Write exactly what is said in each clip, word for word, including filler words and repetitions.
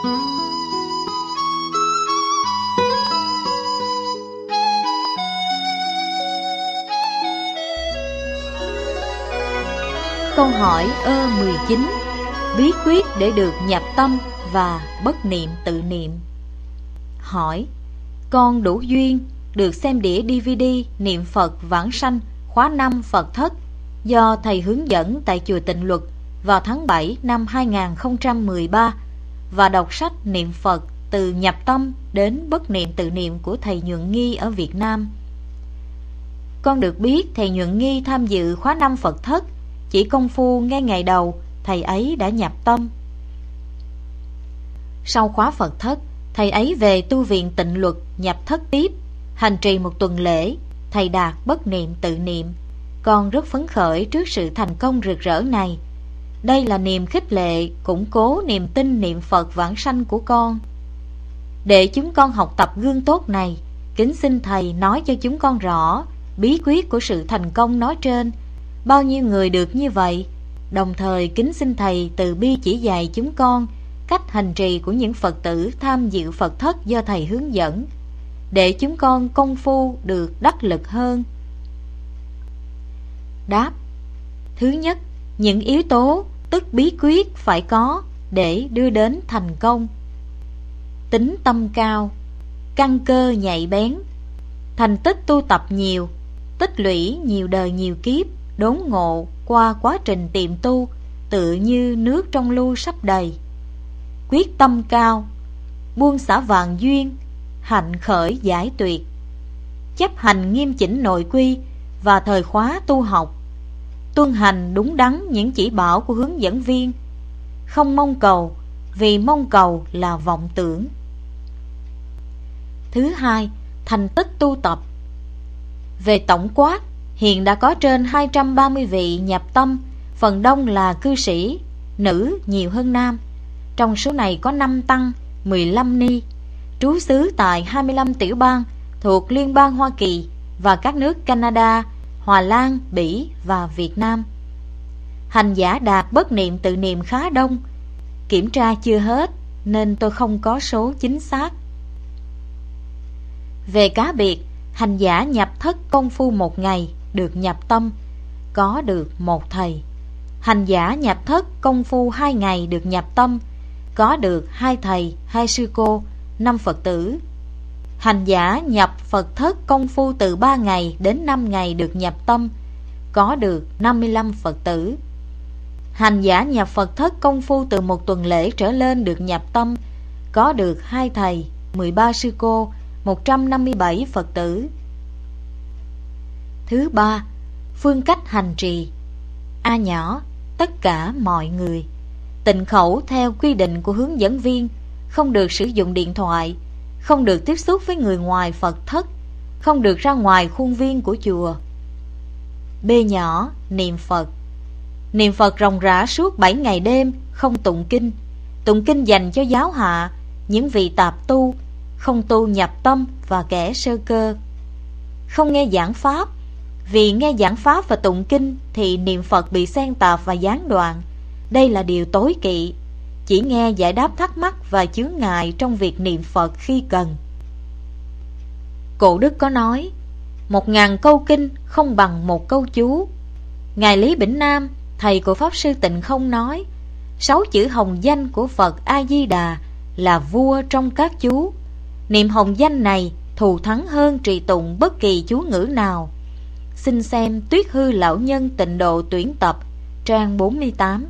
Câu hỏi ơ mười chín. Bí quyết để được nhập tâm và bất niệm tự niệm. Hỏi: con đủ duyên được xem đĩa đê vê đê niệm Phật vãng sanh khóa năm Phật thất do thầy hướng dẫn tại chùa Tịnh Luật vào tháng bảy năm hai nghìn không trăm mười ba và đọc sách niệm Phật từ nhập tâm đến bất niệm tự niệm của thầy Nhuận Nghi ở Việt Nam. Con được biết thầy Nhuận Nghi tham dự khóa năm Phật thất, chỉ công phu ngay ngày đầu thầy ấy đã nhập tâm. Sau khóa Phật thất, thầy ấy về tu viện Tịnh Luật nhập thất tiếp, hành trì một tuần lễ, thầy đạt bất niệm tự niệm. Con rất phấn khởi trước sự thành công rực rỡ này. Đây là niềm khích lệ, củng cố niềm tin niệm Phật vãng sanh của con. Để chúng con học tập gương tốt này, kính xin thầy nói cho chúng con rõ bí quyết của sự thành công nói trên. Bao nhiêu người được như vậy? Đồng thời kính xin thầy từ bi chỉ dạy chúng con cách hành trì của những Phật tử tham dự Phật thất do thầy hướng dẫn, để chúng con công phu được đắc lực hơn. Đáp: thứ nhất, những yếu tố tức bí quyết phải có để đưa đến thành công. Tính tâm cao, căn cơ nhạy bén, thành tích tu tập nhiều, tích lũy nhiều đời nhiều kiếp, đốn ngộ qua quá trình tiệm tu, tựa như nước trong lu sắp đầy. Quyết tâm cao, buông xả vạn duyên, hạnh khởi giải tuyệt, chấp hành nghiêm chỉnh nội quy và thời khóa tu học, tuân hành đúng đắn những chỉ bảo của hướng dẫn viên, không mong cầu, vì mong cầu là vọng tưởng. Thứ hai, thành tích tu tập. Về tổng quát, hiện đã có trên hai trăm ba mươi vị nhập tâm, phần đông là cư sĩ, nữ nhiều hơn nam. Trong số này có năm tăng, mười lăm ni, trú xứ tại hai mươi lăm tiểu bang thuộc Liên bang Hoa Kỳ và các nước Canada, Hòa Lan, Bỉ và Việt Nam. Hành giả đạt bất niệm tự niệm khá đông, kiểm tra chưa hết nên tôi không có số chính xác. Về cá biệt, hành giả nhập thất công phu một ngày được nhập tâm, có được một thầy. Hành giả nhập thất công phu hai ngày được nhập tâm, có được hai thầy, hai sư cô, năm Phật tử. Hành giả nhập Phật thất công phu từ ba ngày đến năm ngày được nhập tâm, có được năm mươi lăm Phật tử. Hành giả nhập Phật thất công phu từ một tuần lễ trở lên được nhập tâm, có được hai thầy, mười ba sư cô, một trăm năm mươi bảy Phật tử. Thứ ba, phương cách hành trì. A nhỏ, tất cả mọi người tịnh khẩu theo quy định của hướng dẫn viên, không được sử dụng điện thoại, không được tiếp xúc với người ngoài Phật thất, không được ra ngoài khuôn viên của chùa. B nhỏ, niệm Phật. Niệm Phật ròng rã suốt bảy ngày đêm, không tụng kinh. Tụng kinh dành cho giáo hạ, những vị tạp tu, không tu nhập tâm và kẻ sơ cơ. Không nghe giảng pháp, vì nghe giảng pháp và tụng kinh thì niệm Phật bị xen tạp và gián đoạn. Đây là điều tối kỵ. Chỉ nghe giải đáp thắc mắc và chướng ngại trong việc niệm Phật khi cần. Cổ đức có nói: một ngàn câu kinh không bằng một câu chú. Ngài Lý Bỉnh Nam, thầy của Pháp Sư Tịnh Không nói: sáu chữ hồng danh của Phật A-di-đà là vua trong các chú. Niệm hồng danh này thù thắng hơn trì tụng bất kỳ chú ngữ nào. Xin xem Tuyết Hư Lão Nhân Tịnh Độ tuyển tập, trang bốn mươi tám.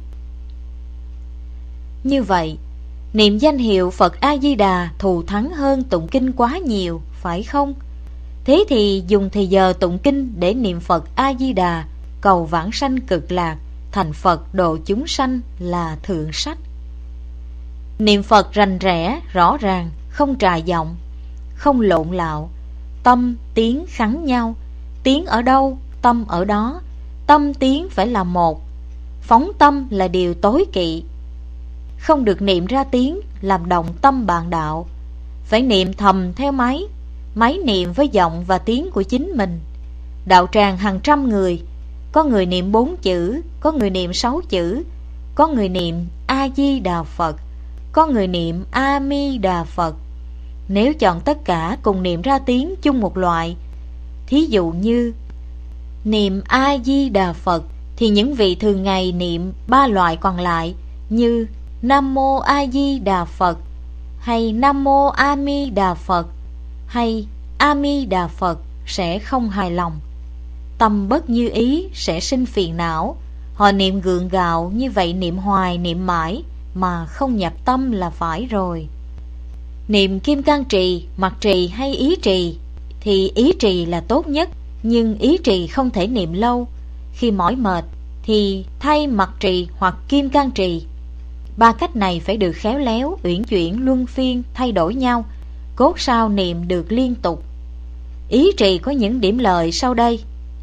Như vậy, niệm danh hiệu Phật A-di-đà thù thắng hơn tụng kinh quá nhiều, phải không? Thế thì dùng thì giờ tụng kinh để niệm Phật A-di-đà, cầu vãng sanh cực lạc, thành Phật độ chúng sanh là thượng sách. Niệm Phật rành rẽ, rõ ràng, không trà giọng, không lộn lạo, tâm tiếng khắng nhau, tiếng ở đâu, tâm ở đó, tâm tiếng phải là một. Phóng tâm là điều tối kỵ. Không được niệm ra tiếng làm động tâm bạn đạo. Phải niệm thầm theo máy, máy niệm với giọng và tiếng của chính mình. Đạo tràng hàng trăm người, có người niệm bốn chữ, có người niệm sáu chữ, có người niệm A-di-đà Phật, có người niệm A Di Đà Phật. Nếu chọn tất cả cùng niệm ra tiếng chung một loại, thí dụ như niệm A Di Đà Phật, thì những vị thường ngày niệm ba loại còn lại như Nam Mô A Di Đà Phật, hay Nam Mô A Di Đà Phật, hay A Di Đà Phật sẽ không hài lòng. Tâm bất như ý sẽ sinh phiền não. Họ niệm gượng gạo như vậy, niệm hoài niệm mãi mà không nhập tâm là phải rồi. Niệm kim cang trì, mặt trì hay ý trì thì ý trì là tốt nhất, nhưng ý trì không thể niệm lâu. Khi mỏi mệt thì thay mặt trì hoặc kim cang trì. Ba cách này phải được khéo léo, uyển chuyển, luân phiên, thay đổi nhau, cốt sao niệm được liên tục. Ý trì có những điểm lợi sau đây.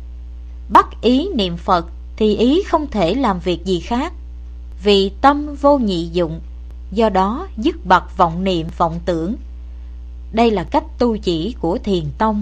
Bắt ý niệm Phật thì ý không thể làm việc gì khác, vì tâm vô nhị dụng, do đó dứt bặt vọng niệm vọng tưởng. Đây là cách tu chỉ của Thiền tông.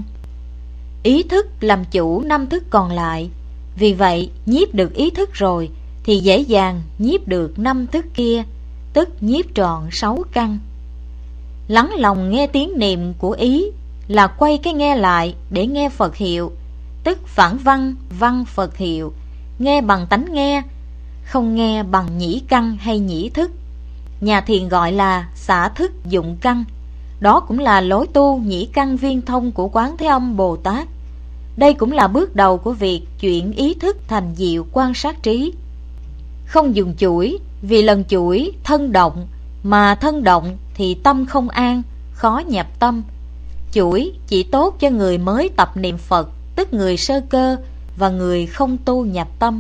Ý thức làm chủ năm thức còn lại, vì vậy nhiếp được ý thức rồi thì dễ dàng nhiếp được năm thức kia, tức nhiếp trọn sáu căn. Lắng lòng nghe tiếng niệm của ý là quay cái nghe lại để nghe Phật hiệu, tức phản văn văn Phật hiệu, nghe bằng tánh nghe, không nghe bằng nhĩ căn hay nhĩ thức. Nhà thiền gọi là xả thức dụng căn. Đó cũng là lối tu nhĩ căn viên thông của Quán Thế Âm Bồ Tát. Đây cũng là bước đầu của việc chuyển ý thức thành diệu quan sát trí. Không dùng chuỗi, vì lần chuỗi thân động, mà thân động thì tâm không an, khó nhập tâm. Chuỗi chỉ tốt cho người mới tập niệm Phật, tức người sơ cơ và người không tu nhập tâm.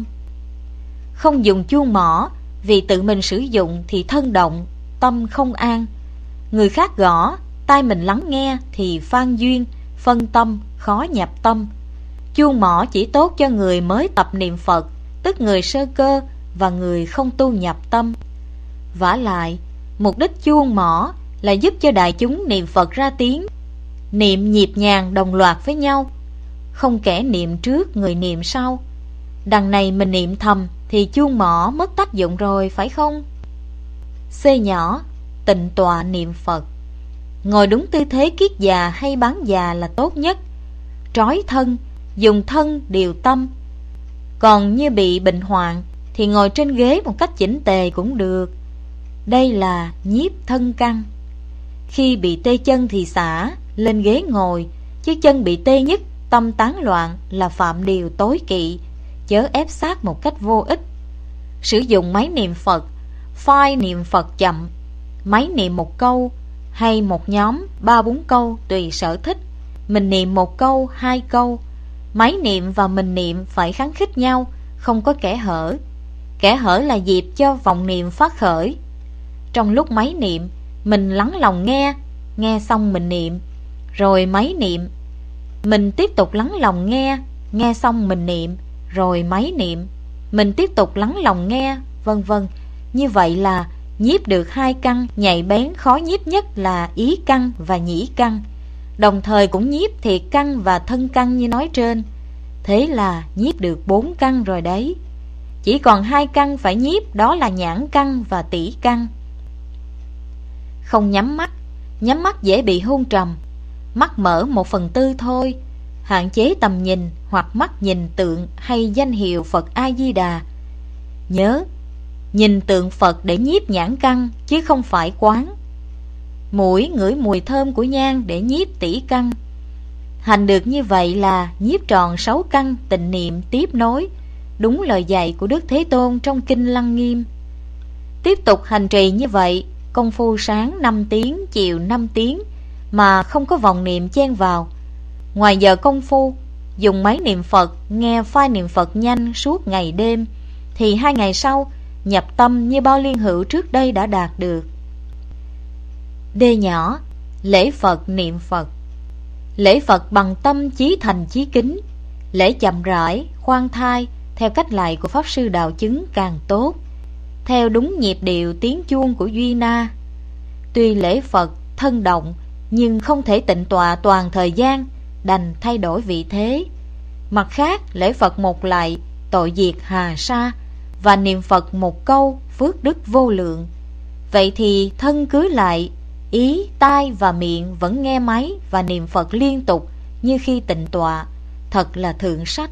Không dùng chuông mỏ, vì tự mình sử dụng thì thân động, tâm không an. Người khác gõ, tai mình lắng nghe thì phan duyên, phân tâm, khó nhập tâm. Chuông mỏ chỉ tốt cho người mới tập niệm Phật, tức người sơ cơ và người không tu nhập tâm. Vả lại, mục đích chuông mỏ là giúp cho đại chúng niệm Phật ra tiếng, niệm nhịp nhàng đồng loạt với nhau, không kẻ niệm trước người niệm sau. Đằng này mình niệm thầm thì chuông mỏ mất tác dụng rồi, phải không? C nhỏ, tịnh tọa niệm Phật. Ngồi đúng tư thế kiết già hay bán già là tốt nhất. Trói thân, dùng thân điều tâm. Còn như bị bệnh hoạn thì ngồi trên ghế một cách chỉnh tề cũng được. Đây là nhiếp thân căn. Khi bị tê chân thì xả lên ghế ngồi, chứ chân bị tê nhất, tâm tán loạn là phạm điều tối kỵ, chớ ép sát một cách vô ích. Sử dụng máy niệm Phật, file niệm Phật chậm, máy niệm một câu hay một nhóm ba bốn câu tùy sở thích. Mình niệm một câu, hai câu. Máy niệm và mình niệm phải khắng khít nhau, không có kẽ hở. Kẽ hở là dịp cho vọng niệm phát khởi. Trong lúc máy niệm, mình lắng lòng nghe, nghe xong mình niệm, rồi máy niệm. Mình tiếp tục lắng lòng nghe, nghe xong mình niệm, rồi máy niệm. Mình tiếp tục lắng lòng nghe, vân vân. Như vậy là nhiếp được hai căn nhạy bén khó nhiếp nhất là ý căn và nhĩ căn, đồng thời cũng nhiếp thiệt căn và thân căn như nói trên. Thế là nhiếp được bốn căn rồi đấy. Chỉ còn hai căn phải nhiếp, đó là nhãn căn và tỷ căn. Không nhắm mắt. Nhắm mắt dễ bị hôn trầm. Mắt mở một phần tư thôi. Hạn chế tầm nhìn hoặc mắt nhìn tượng hay danh hiệu Phật A-di-đà. Nhớ, nhìn tượng Phật để nhiếp nhãn căn chứ không phải quán. Mũi ngửi mùi thơm của nhang để nhiếp tỷ căn. Hành được như vậy là nhiếp tròn sáu căn tịnh niệm tiếp nối, đúng lời dạy của Đức Thế Tôn trong Kinh Lăng Nghiêm. Tiếp tục hành trì như vậy, công phu sáng năm tiếng, chiều năm tiếng mà không có vòng niệm chen vào. Ngoài giờ công phu, dùng máy niệm Phật, nghe file niệm Phật nhanh suốt ngày đêm, thì hai ngày sau, nhập tâm như bao liên hữu trước đây đã đạt được. D nhỏ, lễ Phật niệm Phật. Lễ Phật bằng tâm chí thành chí kính. Lễ chậm rãi, khoan thai, theo cách lại của Pháp Sư Đạo Chứng càng tốt, theo đúng nhịp điệu tiếng chuông của Duy Na. Tuy lễ Phật thân động, nhưng không thể tịnh tọa toàn thời gian, đành thay đổi vị thế. Mặt khác, lễ Phật một lạy, tội diệt hà sa, và niệm Phật một câu, phước đức vô lượng. Vậy thì thân cưới lại, ý, tai và miệng vẫn nghe máy và niệm Phật liên tục như khi tịnh tọa, thật là thượng sách.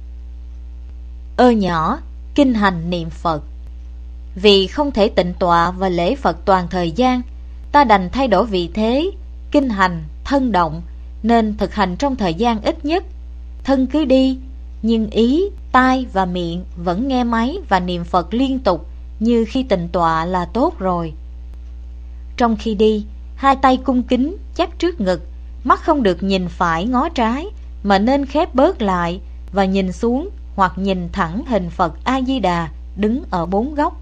Ơ nhỏ, kinh hành niệm Phật. Vì không thể tịnh tọa và lễ Phật toàn thời gian, ta đành thay đổi vị thế, kinh hành, thân động, nên thực hành trong thời gian ít nhất. Thân cứ đi, nhưng ý, tai và miệng vẫn nghe máy và niệm Phật liên tục như khi tịnh tọa là tốt rồi. Trong khi đi, hai tay cung kính chắp trước ngực, mắt không được nhìn phải ngó trái, mà nên khép bớt lại và nhìn xuống hoặc nhìn thẳng hình Phật A-di-đà đứng ở bốn góc.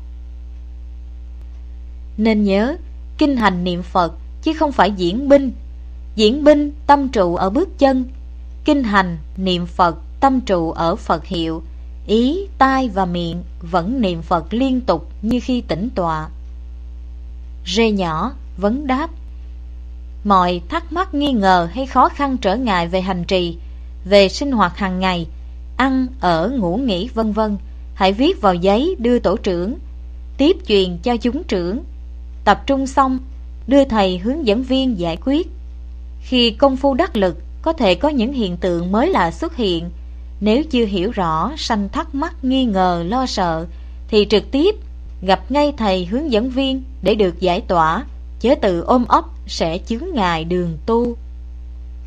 Nên nhớ, kinh hành niệm Phật chứ không phải diễn binh. Diễn binh tâm trụ ở bước chân, kinh hành niệm Phật tâm trụ ở Phật hiệu, ý, tai và miệng vẫn niệm Phật liên tục như khi tĩnh tọa. Rê nhỏ vấn đáp. Mọi thắc mắc nghi ngờ hay khó khăn trở ngại về hành trì, về sinh hoạt hàng ngày, ăn, ở, ngủ nghỉ vân vân, hãy viết vào giấy đưa tổ trưởng, tiếp truyền cho chúng trưởng. Tập trung xong, đưa thầy hướng dẫn viên giải quyết. Khi công phu đắc lực, có thể có những hiện tượng mới lạ xuất hiện. Nếu chưa hiểu rõ, sanh thắc mắc, nghi ngờ, lo sợ, thì trực tiếp gặp ngay thầy hướng dẫn viên để được giải tỏa, chớ tự ôm ấp sẽ chướng ngại đường tu.